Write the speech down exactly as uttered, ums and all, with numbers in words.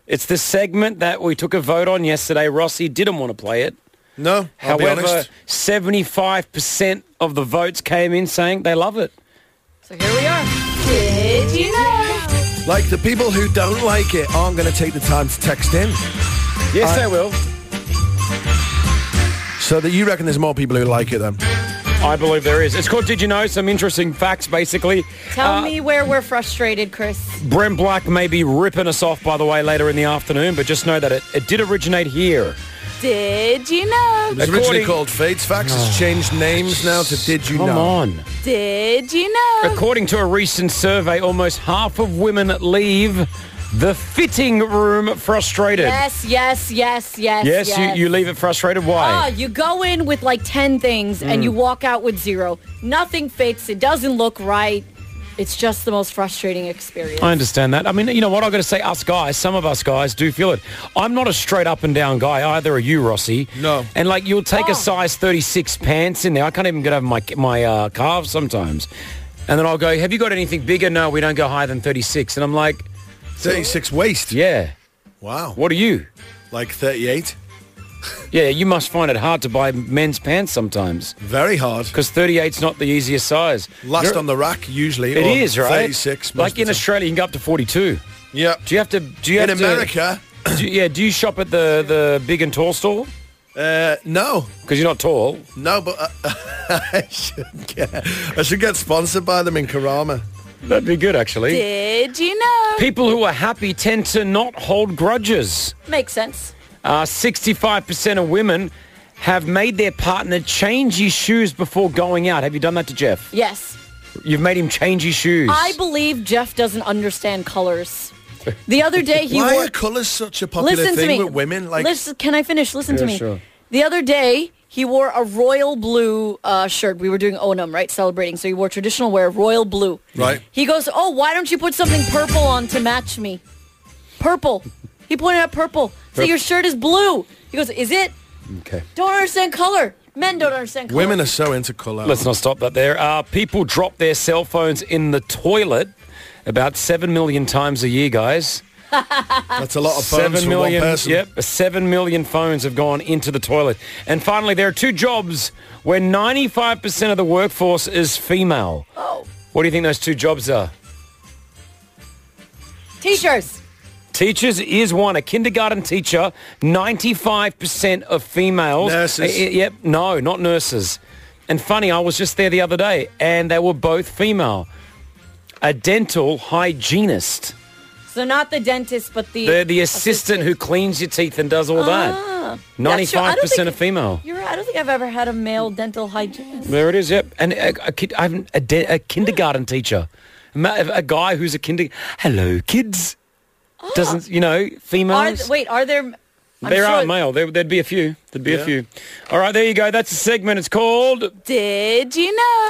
It's the segment that we took a vote on yesterday. Rossi didn't want to play it. No, I'll However, be honest. seventy-five percent of the votes came in saying they love it. So here we are. Did you know? Like, the people who don't like it aren't going to take the time to text in. Yes, I- they will. So that you reckon there's more people who like it then? I believe there is. It's called Did You Know? Some interesting facts, basically. Tell Uh, me where we're frustrated, Chris. Brent Black may be ripping us off, by the way, later in the afternoon, but just know that it, it did originate here. Did you know? It was originally According- called Fates Facts. It's changed names now to Did You Come Know? on. Did you know? According to a recent survey, almost half of women leave the fitting room frustrated. Yes, yes, yes, yes, Yes, yes. You, you leave it frustrated. Ah, Why? you go in with like ten things and you walk out with zero. Nothing fits. It doesn't look right. It's just the most frustrating experience. I understand that. I mean, you know what? I've got to say, us guys, some of us guys do feel it. I'm not a straight up and down guy. Either are you, Rossi. No. And like, you'll take Oh. a size thirty-six pants in there. I can't even get over my my uh, calves sometimes. And then I'll go, have you got anything bigger? No, we don't go higher than thirty-six. And I'm like, thirty-six waist. yeah. Wow. What are you? Like thirty-eight? Yeah, you must find it hard to buy men's pants sometimes. Very hard. Because thirty-eight's not the easiest size. Last You're- on the rack, usually. It or is, right? thirty-six. most Like of in the time. Australia, you can go up to forty-two. Yeah. Do you have to... Do you In have to, America, do you- yeah, do you shop at the, the big and tall store? uh, no. Because you're not tall. No, but uh, I should get I should get sponsored by them in Karama. That'd be good, actually. Did you know? People who are happy tend to not hold grudges. Makes sense. Uh, sixty-five percent of women have made their partner change his shoes before going out. Have you done that to Jeff? Yes. You've made him change his shoes. I believe Jeff doesn't understand colors. The other day he Why wore... are colours such a popular Listen to thing me. with women? Like, Listen, can I finish? Listen to Yeah, me. sure. The other day, he wore a royal blue uh, shirt. We were doing Onam, right? Celebrating. So he wore traditional wear, royal blue. Right. He goes, oh, why don't you put something purple on to match me? Purple. He pointed out purple. So Purp- your shirt is blue. He goes, is it? Okay. Don't understand color. Men don't understand color. women are so into colour. Let's not stop that there. Uh, people drop their cell phones in the toilet about seven million times a year, guys. That's a lot of phones Seven for million, one person. Yep, seven million phones have gone into the toilet. And finally, there are two jobs where ninety-five percent of the workforce is female. Oh. What do you think those two jobs are? Teachers. Teachers is one. A kindergarten teacher, ninety-five percent of females. Nurses. Uh, yep, no, not nurses. And funny, I was just there the other day, and they were both female. A dental hygienist. So not the dentist, but the... They're the assistant who cleans your teeth and does all Ah. that. That's true. I don't ninety-five percent think- of female. You're right. I don't think I've ever had a male dental hygienist. There it is, yep. And a, a, kid, I have a, de- a kindergarten teacher. A, ma- a guy who's a kinder... Hello, kids. Doesn't, you know, Are, females... wait, are there... I'm there sure- are male. There, there'd be a few. There'd be Yeah. a few. All right, there you go. That's a segment. It's called... Did you know?